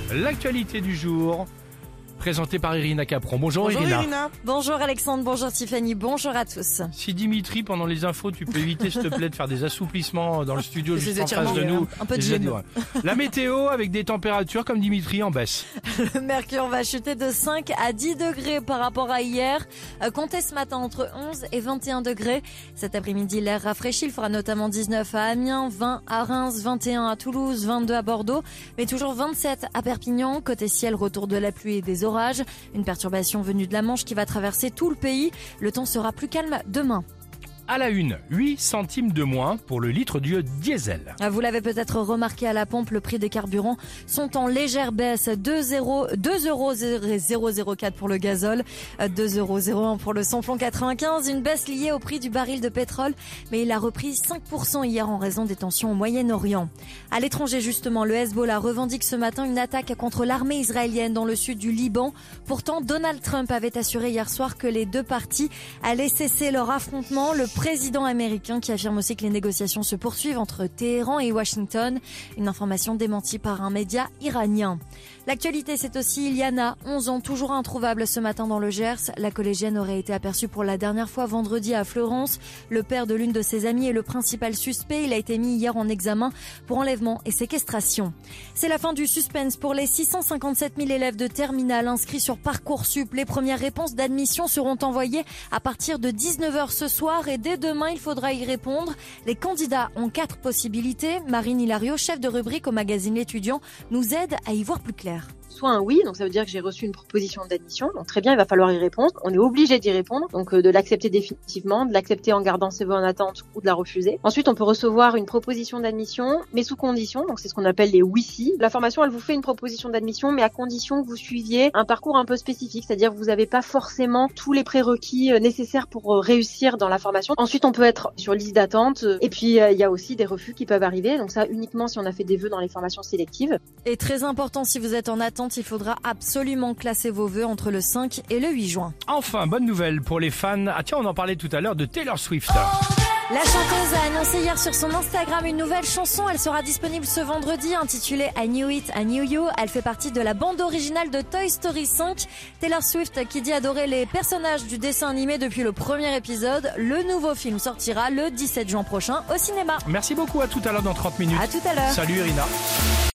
l'actualité du jour, présentée par Irina Capron. Bonjour Irina. Bonjour Alexandre, bonjour Tiffany, bonjour à tous. Si Dimitri, pendant les infos, tu peux éviter s'il te plaît de faire des assouplissements dans le studio juste en face de nous. Un peu de gêne. La météo avec des températures comme Dimitri en baisse. Le mercure va chuter de 5 à 10 degrés par rapport à hier. Comptez ce matin entre 11 et 21 degrés. Cet après-midi, l'air rafraîchit. Il fera notamment 19 à Amiens, 20 à Reims, 21 à Toulouse, 22 à Bordeaux, mais toujours 27 à Perpignan. Côté ciel, retour de la pluie et des orages. Une perturbation venue de la Manche qui va traverser tout le pays. Le temps sera plus calme demain. À la une, 8 centimes de moins pour le litre du diesel. Vous l'avez peut-être remarqué à la pompe, le prix des carburants sont en légère baisse. 2,004 pour le gazole, 2,01 pour le samplon 95. Une baisse liée au prix du baril de pétrole, mais il a repris 5% hier en raison des tensions au Moyen-Orient. À l'étranger justement, le Hezbollah revendique ce matin une attaque contre l'armée israélienne dans le sud du Liban. Pourtant, Donald Trump avait assuré hier soir que les deux parties allaient cesser leur affrontement. Le président américain qui affirme aussi que les négociations se poursuivent entre Téhéran et Washington. Une information démentie par un média iranien. L'actualité, c'est aussi Iliana, 11 ans, toujours introuvable ce matin dans le Gers. La collégienne aurait été aperçue pour la dernière fois vendredi à Fleurance. Le père de l'une de ses amies est le principal suspect. Il a été mis hier en examen pour enlèvement et séquestration. C'est la fin du suspense pour les 657 000 élèves de terminale inscrits sur Parcoursup. Les premières réponses d'admission seront envoyées à partir de 19h ce soir et dès demain, il faudra y répondre. Les candidats ont 4 possibilités. Marine Hilario, chef de rubrique au magazine L'Étudiant, nous aide à y voir plus clair. Soit un oui, donc ça veut dire que j'ai reçu une proposition d'admission, donc très bien, il va falloir y répondre. On est obligé d'y répondre, donc de l'accepter définitivement, de l'accepter en gardant ses voix en attente ou de la refuser. Ensuite, on peut recevoir une proposition d'admission, mais sous condition, donc c'est ce qu'on appelle les oui-si. La formation, elle vous fait une proposition d'admission, mais à condition que vous suiviez un parcours un peu spécifique, c'est-à-dire que vous n'avez pas forcément tous les prérequis nécessaires pour réussir dans la formation. Ensuite, on peut être sur liste d'attente, et puis il y a aussi des refus qui peuvent arriver, donc ça uniquement si on a fait des vœux dans les formations sélectives. Et très important, si vous êtes en attente, il faudra absolument classer vos vœux entre le 5 et le 8 juin. Enfin, bonne nouvelle pour les fans. Ah tiens, on en parlait tout à l'heure de Taylor Swift. La chanteuse a annoncé hier sur son Instagram une nouvelle chanson. Elle sera disponible ce vendredi, intitulée I Knew It, I Knew You. Elle fait partie de la bande originale de Toy Story 5. Taylor Swift qui dit adorer les personnages du dessin animé depuis le premier épisode. Le nouveau film sortira le 17 juin prochain au cinéma. Merci beaucoup, à tout à l'heure dans 30 minutes. À tout à l'heure. Salut Irina.